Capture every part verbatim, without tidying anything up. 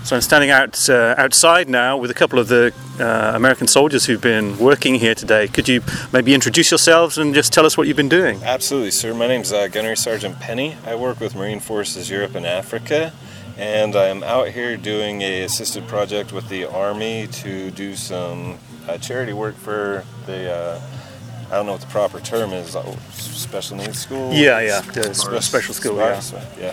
So I'm standing out uh, outside now with a couple of the uh, American soldiers who've been working here today. Could you maybe introduce yourselves and just tell us what you've been doing? Absolutely, sir. My name's uh, Gunnery Sergeant Penny. I work with Marine Forces Europe and Africa, and I'm out here doing a assisted project with the Army to do some uh, charity work for the, uh, I don't know what the proper term is, uh, special needs school? Yeah, yeah, the special, special school, yeah. yeah.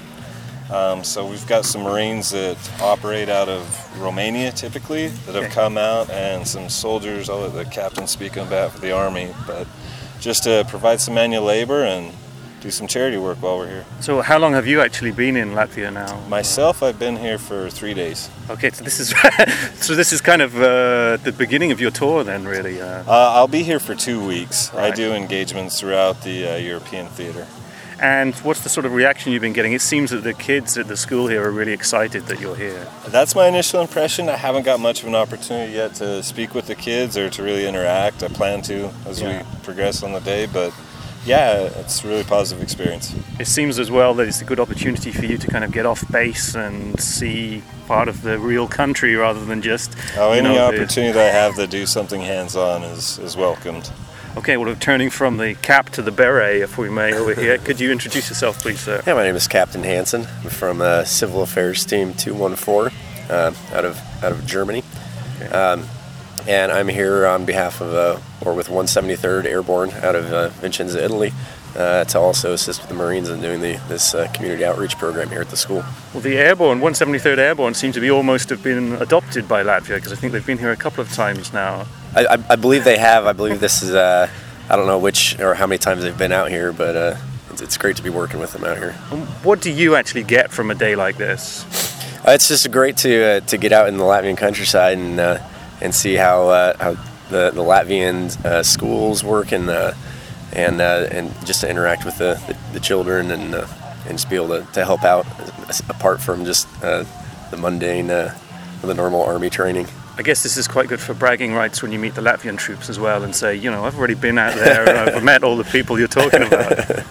Um, so we've got some Marines that operate out of Romania typically that have okay. come out, and some soldiers. I'll let the captain speak on behalf of the Army, but just to provide some manual labor and do some charity work while we're here. So how long have you actually been in Latvia now? Myself, I've been here for three days. Okay, so this is so this is kind of uh, the beginning of your tour then, really? Uh... Uh, I'll be here for two weeks. Right. I do engagements throughout the uh, European theater. And what's the sort of reaction you've been getting? It seems that the kids at the school here are really excited that you're here. That's my initial impression. I haven't got much of an opportunity yet to speak with the kids or to really interact. I plan to as yeah. we progress on the day, but yeah, it's a really positive experience. It seems as well that it's a good opportunity for you to kind of get off base and see part of the real country rather than just... Oh, any you know, opportunity the... that I have to do something hands-on is, is welcomed. Okay, well, turning from the cap to the beret, if we may, over here, could you introduce yourself, please, sir? Yeah, my name is Captain Hansen. I'm from uh, Civil Affairs Team two one four uh, out of out of Germany. Okay. Um, and I'm here on behalf of, uh, or with one seventy-third Airborne out of uh, Vicenza, Italy, uh, to also assist with the Marines in doing the, this uh, community outreach program here at the school. Well, the Airborne, one seventy-third Airborne, seem to be almost have been adopted by Latvia, because I think they've been here a couple of times now. I, I, I believe they have. I believe this is, uh, I don't know which or how many times they've been out here, but uh, it's, it's great to be working with them out here. What do you actually get from a day like this? Uh, it's just great to uh, to get out in the Latvian countryside and uh, and see how uh, how the the Latvian uh, schools work, and uh, and uh, and just to interact with the, the, the children and uh, and just be able to, to help out apart from just uh, the mundane, uh, the normal Army training. I guess this is quite good for bragging rights when you meet the Latvian troops as well and say, you know, I've already been out there and I've met all the people you're talking about.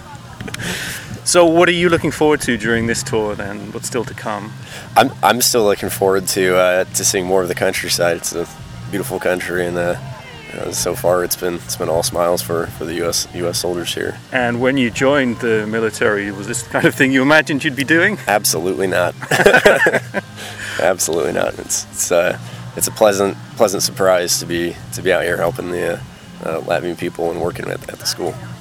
So what are you looking forward to during this tour then? What's still to come? I'm I'm still looking forward to uh, to seeing more of the countryside. It's a beautiful country, and uh, you know, so far it's been it's been all smiles for, for the U S U S soldiers here. And when you joined the military, was this the kind of thing you imagined you'd be doing? Absolutely not. Absolutely not. It's it's uh, it's a pleasant pleasant surprise to be to be out here helping the uh, uh, Latvian people and working at, at the school.